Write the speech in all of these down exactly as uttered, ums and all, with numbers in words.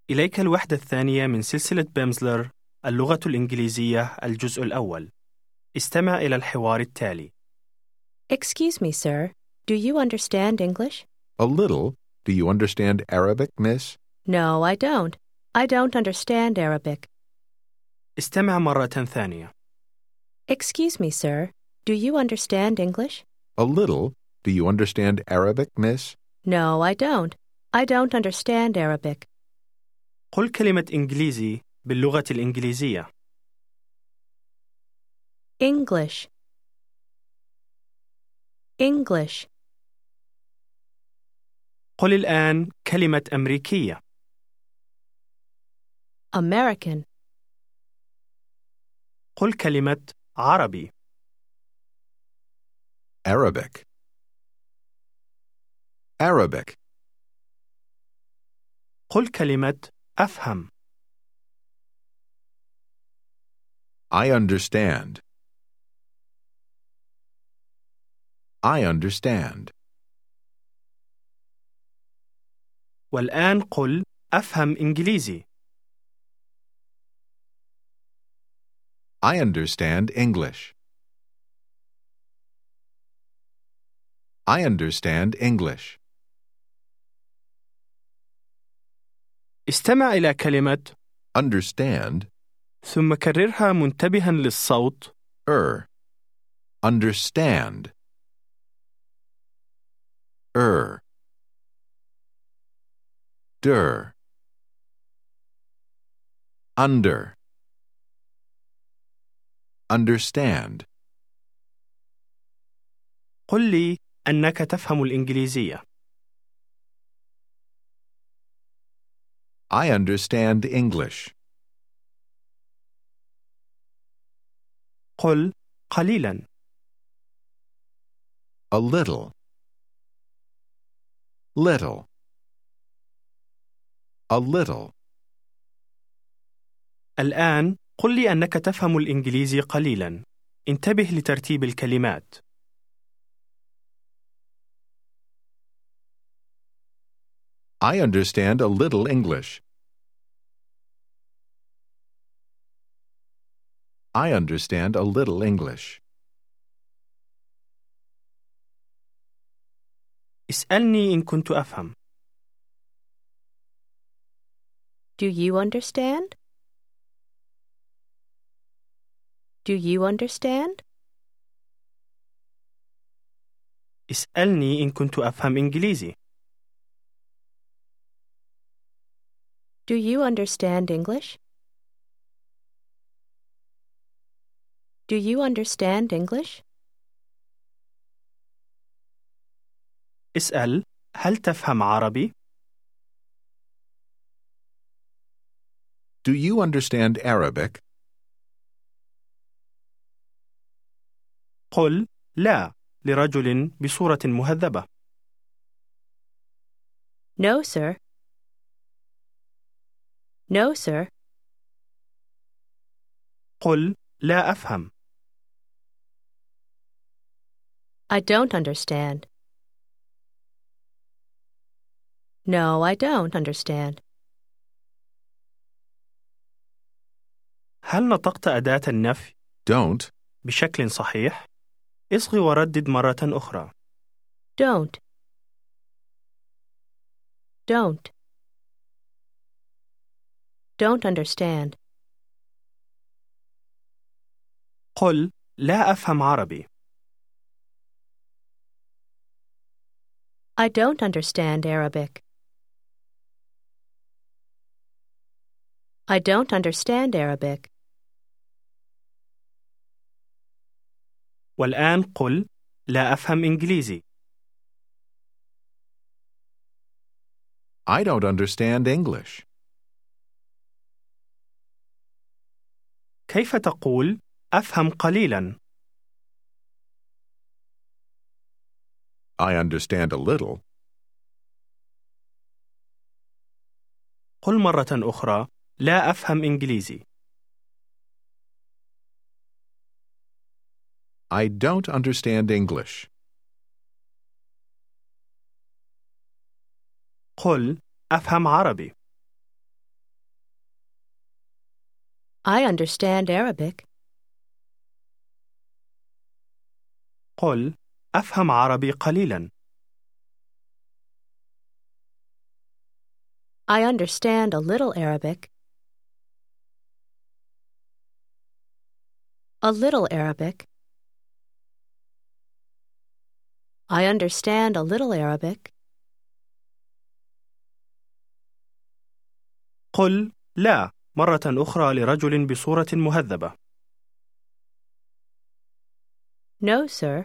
إليك الوحدة الثانية من سلسلة بيمزلر اللغة الإنجليزية الجزء الأول. استمع إلى الحوار التالي. Excuse me, sir. Do you understand English? A little. Do you understand Arabic, miss? No, I don't. I don't understand Arabic. استمع مرة ثانية. Excuse me, sir. Do you understand English? A little. Do you understand Arabic, miss? No, I don't. I don't understand Arabic. قل كلمة إنجليزي باللغة الإنجليزية. English. English. قل الآن كلمة أمريكية. American. قل كلمة عربي. Arabic. Arabic. قل كلمة أفهم. I understand. I understand. والآن قل أفهم إنجليزي. I understand English. I understand English. استمع إلى كلمة Understand. ثم كررها منتبها للصوت. Er. Understand. Er. Der. Under. Understand. قل لي أنك تفهم الإنجليزية. I understand English. قل قليلا. A little. Little. A little. الآن قل لي أنك تفهم الإنجليزي قليلا. انتبه لترتيب الكلمات. I understand a little English. I understand a little English. اسألني إن كنت أفهم. Do you understand? Do you understand? اسألني إن كنت أفهم إنجليزي. Do you understand English? Do you understand English? اسأل هل تفهم عربي؟ Do you understand Arabic? قل لا لرجل بصورة مهذبة. No, sir. No, sir. قل لا أفهم. I don't understand. No, I don't understand. هل نطقت أداة النفي Don't. بشكل صحيح؟ اصغي وردد مرة أخرى. Don't. Don't. Don't understand. قل لا أفهم عربي. I don't understand Arabic. I don't understand Arabic. والآن قل لا أفهم إنجليزي. I don't understand English. كيف تقول أفهم قليلا؟ I understand a little. قل مرة أخرى لا أفهم إنجليزي. I don't understand English. قل أفهم عربي. I understand Arabic. قل أفهم عربي قليلا. I understand a little Arabic. A little Arabic. I understand a little Arabic. قل لا مرة أخرى لرجل بصورة مهذبة. No, sir.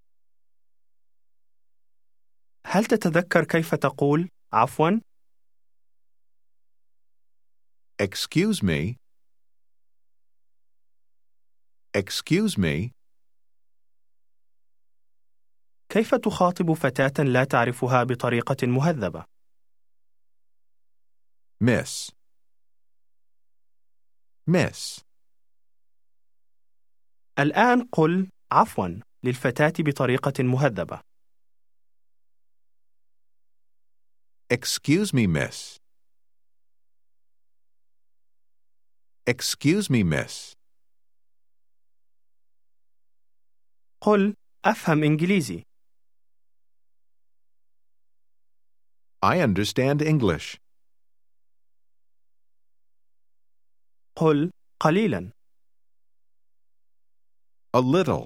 هل تتذكر كيف تقول عفواً؟ Excuse me. Excuse me. كيف تخاطب فتاة لا تعرفها بطريقة مهذبة؟ Miss. Miss. الآن قل عفواً للفتاة بطريقة مهذبة. Excuse me, miss. Excuse me, miss. قل أفهم إنجليزي. I understand English. قل قليلاً. A little.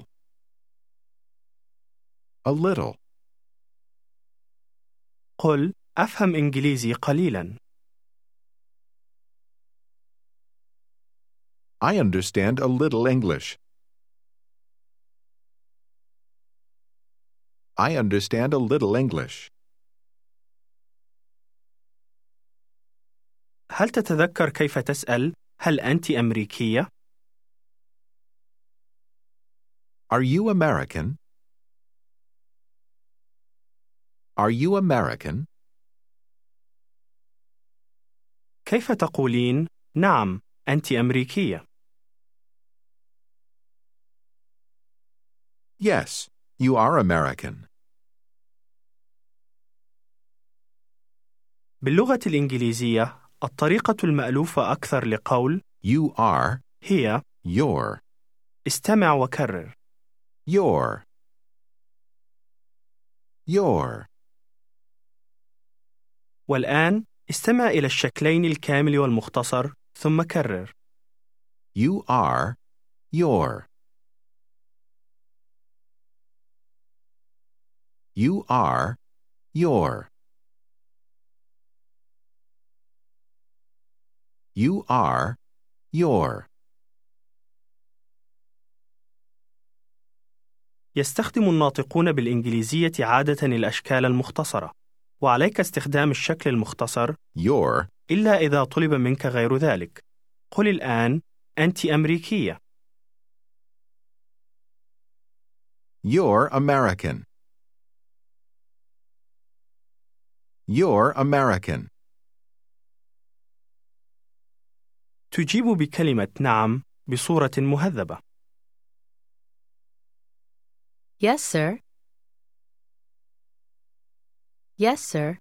A little. قل أفهم إنجليزي قليلاً. I understand a little English. I understand a little English. هل تتذكر كيف تسأل هل أنت أمريكية؟ Are you American? Are you American? كيف تقولين نعم أنت أمريكية؟ Yes, you are American. باللغة الإنجليزية الطريقة المألوفة أكثر لقول You are. هي Your. استمع وكرر. Your. Your. والآن استمع إلى الشكلين الكامل والمختصر ثم كرر. You are. Your. You are. Your. You are. Your. يستخدم الناطقون بالإنجليزية عادة الأشكال المختصرة، وعليك استخدام الشكل المختصر Your. إلا إذا طلب منك غير ذلك. قل الآن أنت أمريكية. You're American. You're American. تجيب بكلمة نعم بصورة مهذبة. Yes, sir. Yes, sir.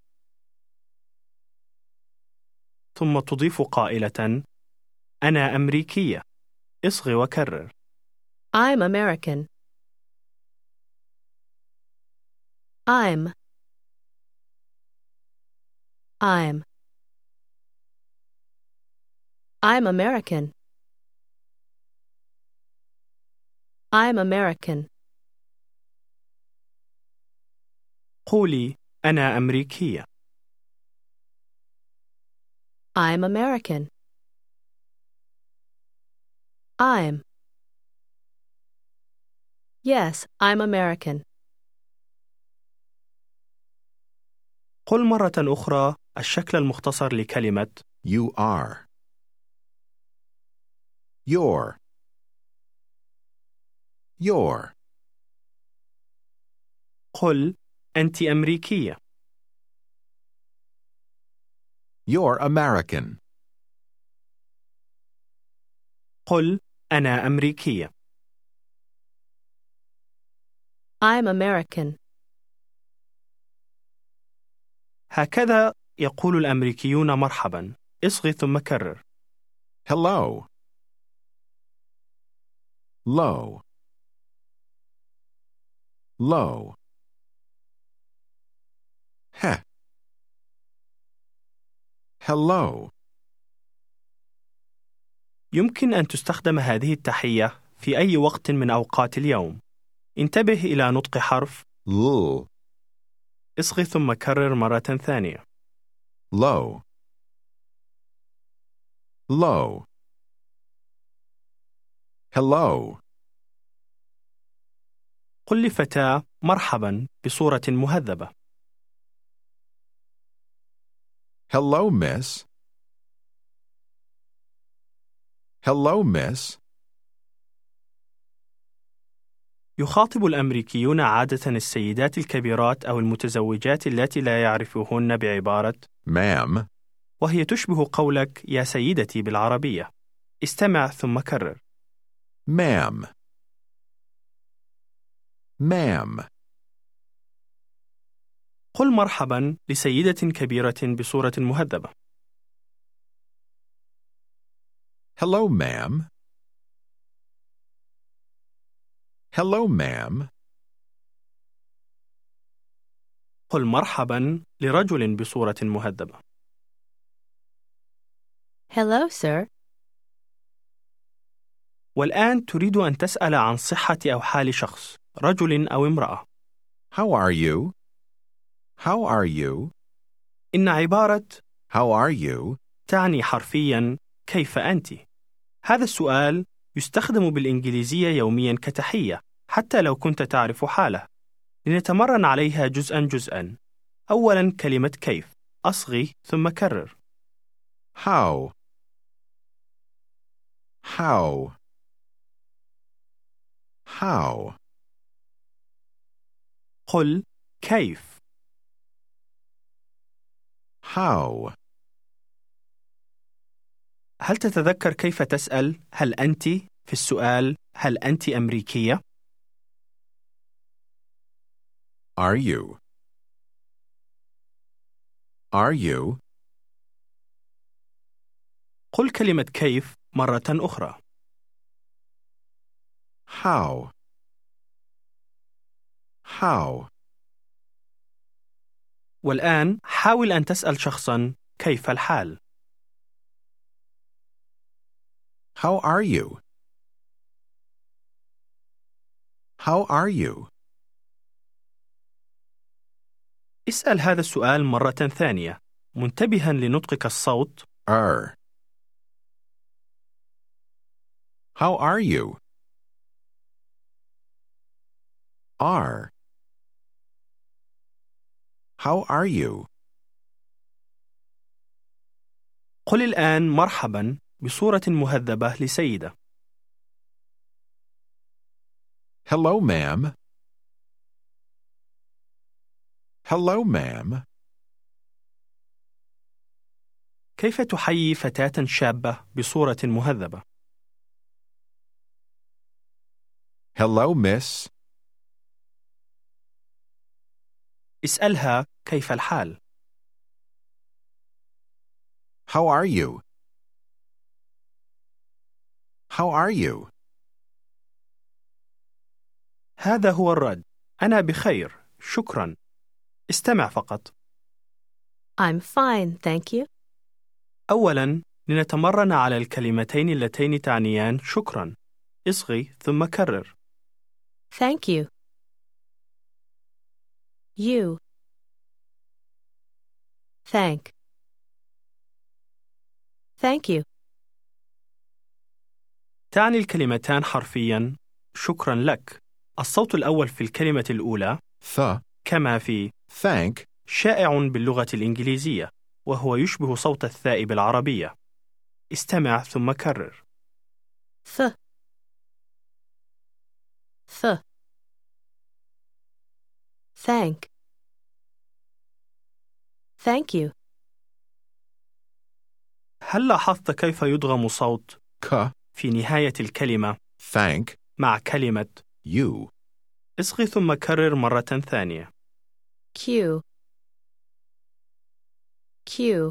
ثم تضيف قائلة أنا أمريكية. اصغ وكرر. I'm American. I'm. I'm. I'm American. I'm American. قولي أنا أمريكية. I'm American. I'm. Yes, I'm American. قل مرة أخرى الشكل المختصر لكلمة You are. Your. Your. قل أنت أمريكية. You're American. قل أنا أمريكية. I'm American. هكذا يقول الأمريكيون مرحبا. اصغ ثم كرر. Hello. low, low. He, hello. يمكن أن تستخدم هذه التحية في أي وقت من أوقات اليوم. انتبه إلى نطق حرف L, اصغ ثم كرر مرة ثانية. low, low. Hello, قل لفتاة مرحبا بصورة مهذبة. hello, miss. Hello, miss. يخاطب الأمريكيون عادة السيدات الكبيرات أو المتزوجات التي لا يعرفوهن بعبارة Ma'am, وهي تشبه قولك يا سيدتي بالعربية. استمع ثم كرر. ma'am, ma'am. قل مرحبا لسيدة كبيرة بصورة مهذبة. Hello, ma'am. Hello, ma'am. قل مرحبا لرجل بصورة مهذبة. Hello, sir. والآن تريد أن تسأل عن صحة أو حال شخص، رجل أو امرأة. How are you? How are you? إن عبارة How are you? تعني حرفياً كيف أنت؟ هذا السؤال يستخدم بالإنجليزية يومياً كتحية حتى لو كنت تعرف حاله. لنتمرن عليها جزءاً جزءاً. أولاً كلمة كيف، أصغي ثم كرر. How? How? How? قل كيف. How? هل تتذكر كيف تسأل هل أنت في السؤال هل أنت أمريكية؟ Are you? Are you? قل كلمة كيف مرة أخرى. How? How? والآن حاول أن تسأل شخصاً كيف الحال. How are you? How are you? اسأل هذا السؤال مرة ثانية منتبهاً لنطقك الصوت. Er. How are you? Are. How are you? قل الآن مرحباً بصورة مهذبة لسيدة. Hello, ma'am. Hello, ma'am. كيف تحيي فتاة شابة بصورة مهذبة؟ Hello, miss. اسألها كيف الحال. How are you? How are you? هذا هو الرد. أنا بخير، شكراً. استمع فقط. I'm fine, thank you. أولاً لنتمرن على الكلمتين اللتين تعنيان شكراً. اصغي ثم كرر. Thank you. You. Thank. Thank you. تعني الكلمتان حرفياً شكراً لك. الصوت الأول في الكلمة الأولى Th. كما في Thank. شائع باللغة الإنجليزية وهو يشبه صوت الثاء بالعربية. استمع ثم كرر. Th. Th. Thank. Thank you. هل لاحظت كيف يدغم صوت K. في نهاية الكلمة Thank مع كلمة you. اصغي ثم كرر مرة ثانية. Q. Q.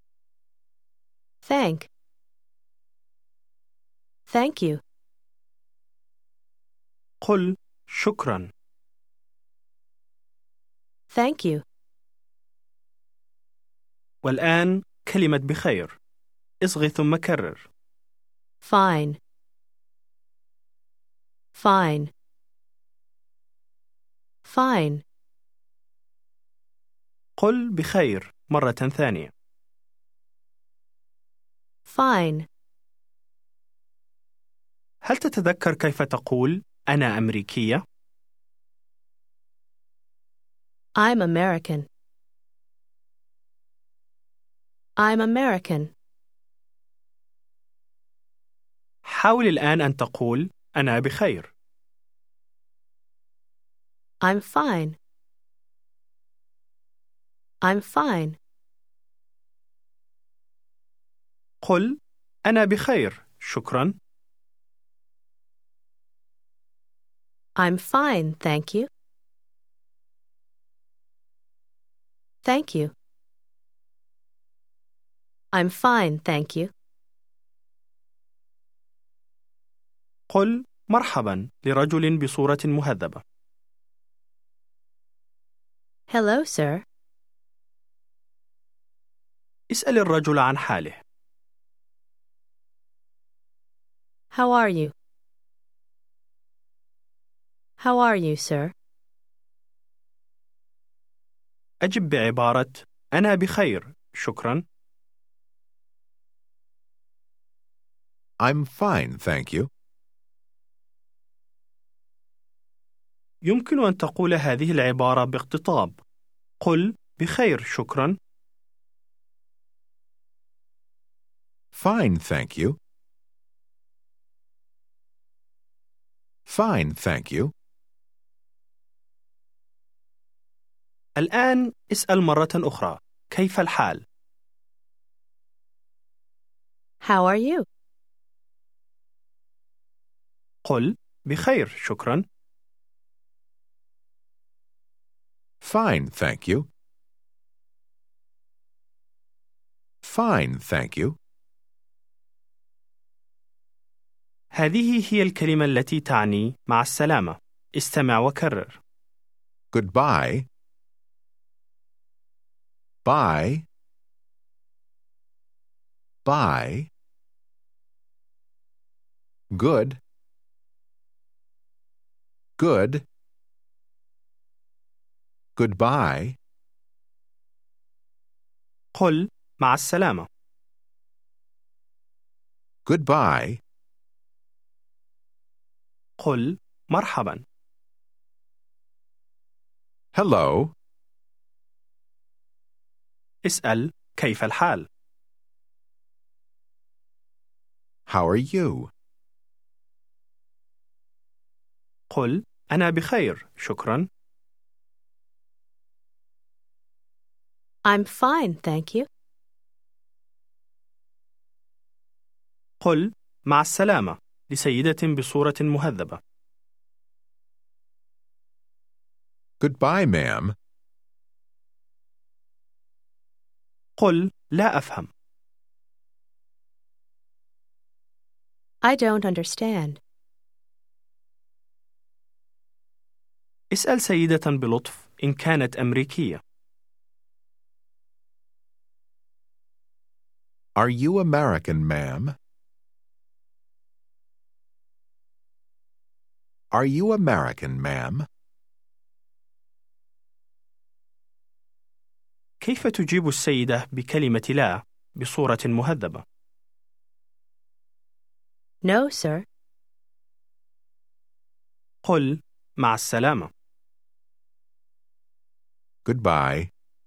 Thank. Thank you. قل شكرا. Thank you. والآن كلمة بخير. اصغي ثم كرر. Fine. Fine. Fine. قل بخير مرة ثانية. Fine. هل تتذكر كيف تقول أنا أمريكية؟ I'm American. I'm American. حاول الآن أن تقول أنا بخير. I'm fine. I'm fine. قل أنا بخير شكرا. I'm fine, thank you. Thank you. I'm fine, thank you. قل مرحبا لرجل بصورة مهذبة. Hello, sir. اسأل الرجل عن حاله. How are you? How are you, sir? أجب بعبارة أنا بخير شكرا. I'm fine, thank you. يمكن أن تقول هذه العبارة باقتطاب. قل بخير شكرا. Fine, thank you. Fine, thank you. الآن اسأل مرة أخرى كيف الحال؟ How are you? قل بخير شكرا. Fine, thank you. Fine, thank you. هذه هي الكلمة التي تعني مع السلامة. استمع وكرر. Goodbye. Bye. Bye. Good. Good. Goodbye. قل مع السلامة. Goodbye. قل مرحبا. Hello. اسأل كيف الحال؟ How are you? قل أنا بخير شكرا. I'm fine, thank you. قل مع السلامة لسيدة بصورة مهذبة. Goodbye, ma'am. قل لا أفهم. I don't understand. اسأل سيدة بلطف إن كانت أمريكية. Are you American, ma'am? Are you American, ma'am? كيف تجيب السيدة بكلمة لا بصورة مهذبة؟ No, sir. قل مع السلامة. Goodbye.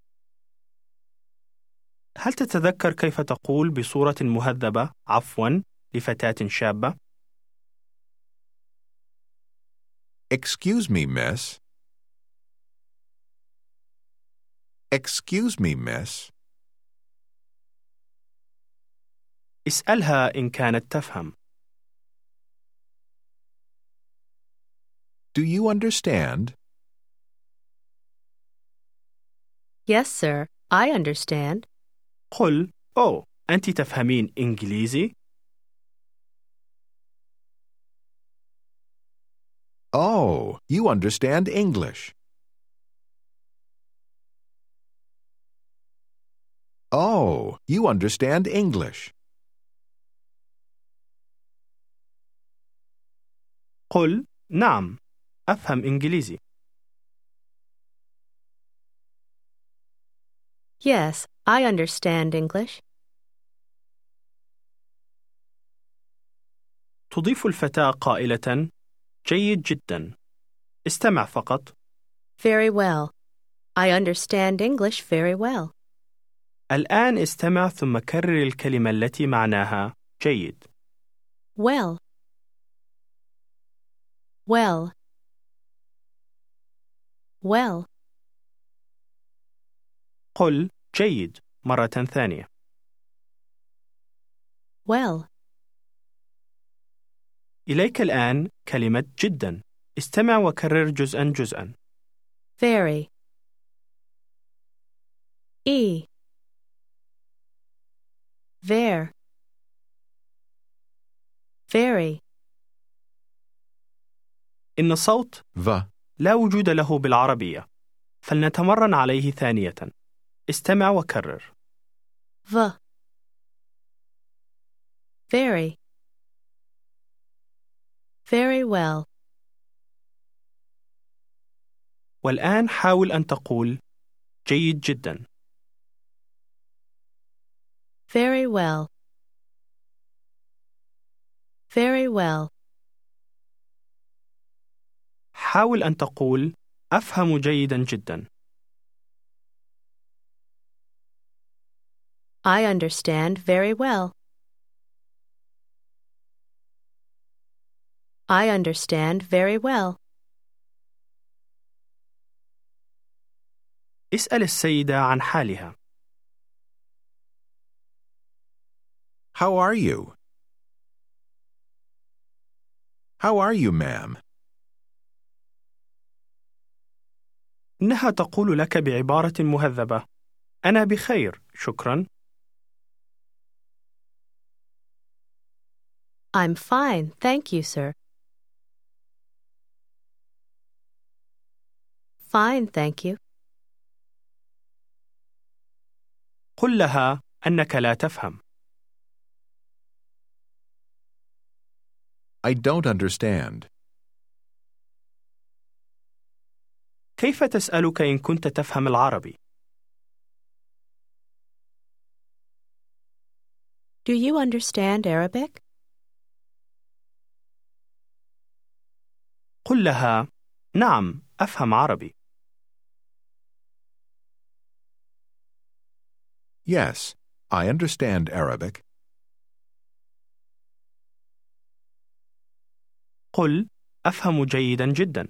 هل تتذكر كيف تقول بصورة مهذبة عفواً لفتاة شابة؟ Excuse me, miss. Excuse me, miss. اسألها إن كانت تفهم. Do you understand? Yes, sir. I understand. قل أوه أنت تفهمين إنجليزي؟ Oh, you understand English. Oh, you understand English. قل نعم، أفهم إنجليزي. Yes, I understand English. تضيف الفتاة قائلة: جيد جدا. استمع فقط. Very well. I understand English very well. الآن استمع ثم كرر الكلمة التي معناها جيد. Well. Well. Well. قل جيد مرة ثانية. Well. إليك الآن كلمة جدا. استمع وكرر جزءا جزءا. Very. E. Ver. Very. إن صوت V. لا وجود له بالعربية، فلنتمرن عليه ثانية. استمع وكرر. V. Very. Very well. والآن حاول أن تقول جيد جدا. Very well. Very well. حاول أن تقول أفهم جيدا جدا. I understand very well. I understand very well. اسأل السيدة عن حالها. How are you? How are you, ma'am? إنها تقول لك بعبارة مهذبة: أنا بخير، شكرا. I'm fine, thank you, sir. Fine, thank you. قل لها أنك لا تفهم. I don't understand. كيف تسألك إن كنت تفهم العربي؟ Do you understand Arabic? قل لها: نعم، أفهم عربي. Yes, I understand Arabic. قل أفهم جيدا جدا.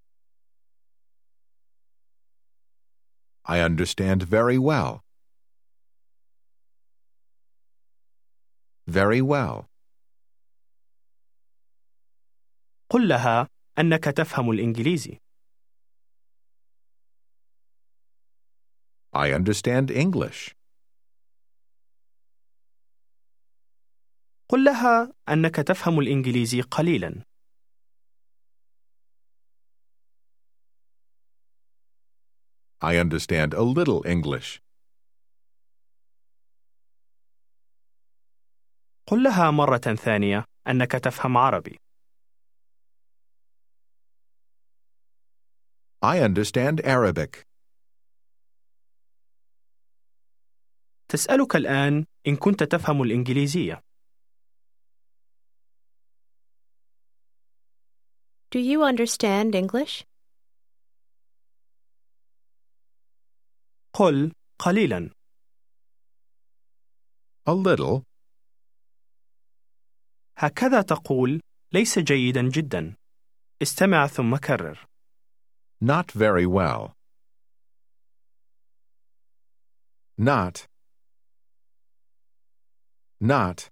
I understand very well. Very well. قل لها أنك تفهم الإنجليزي. I understand English. قل لها أنك تفهم الإنجليزي قليلا. I understand a little English. قل لها مرة ثانية أنك تفهم عربي. I understand Arabic. تسألك الآن إن كنت تفهم الإنجليزية. Do you understand English? قل قليلا. A little. هكذا تقول ليس جيدا جدا. استمع ثم كرر. Not very well. Not. Not.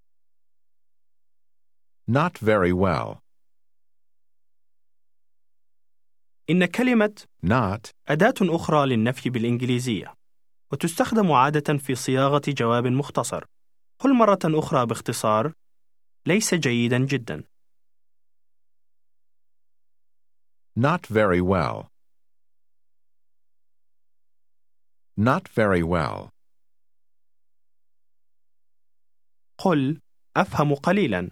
Not very well. إن كلمة Not أداة أخرى للنفي بالإنجليزية، وتستخدم عادة في صياغة جواب مختصر. قل مرة أخرى باختصار: ليس جيدا جدا. Not very well. Not very well. قل أفهم قليلا.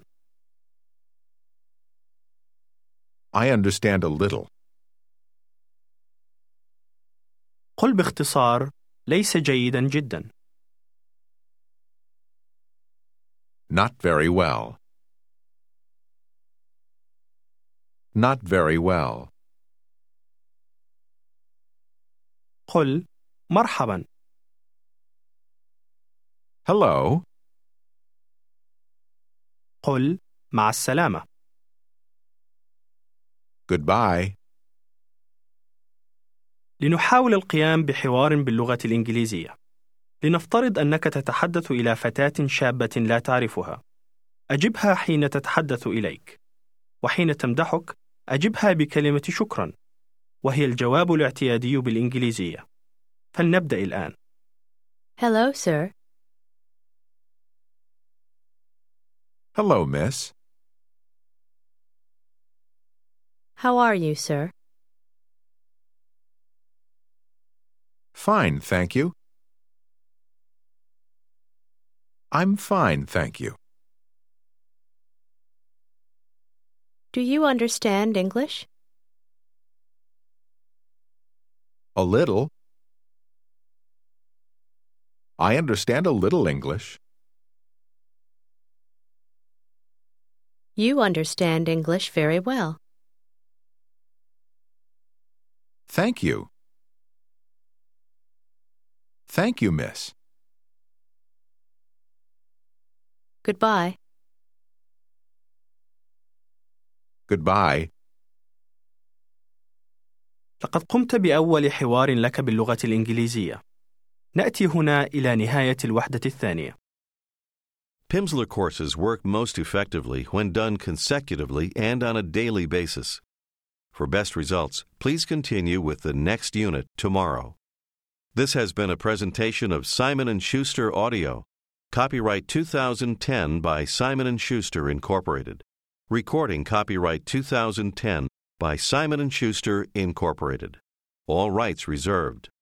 I understand a little. قل باختصار ليس جيدا جدا. Not very well. Not very well. قل مرحبا. Hello. قل مع السلامة. Goodbye. لنحاول القيام بحوار باللغة الإنجليزية. لنفترض أنك تتحدث إلى فتاة شابة لا تعرفها. أجبها حين تتحدث إليك. وحين تمدحك، أجبها بكلمة شكرا، وهي الجواب الاعتيادي بالإنجليزية. فلنبدأ الآن. Hello, sir. Hello, miss. How are you, sir? Fine, thank you. I'm fine, thank you. Do you understand English? A little. I understand a little English. You understand English very well. Thank you. Thank you, miss. Goodbye. Goodbye. لقد قمت بأول حوار لك باللغة الإنجليزية. نأتي هنا إلى نهاية الوحدة الثانية. Pimsleur courses work most effectively when done consecutively and on a daily basis. For best results, please continue with the next unit tomorrow. This has been a presentation of Simon and Schuster Audio. Copyright two thousand ten by Simon and Schuster, Incorporated. Recording copyright two thousand ten by Simon and Schuster, Incorporated. All rights reserved.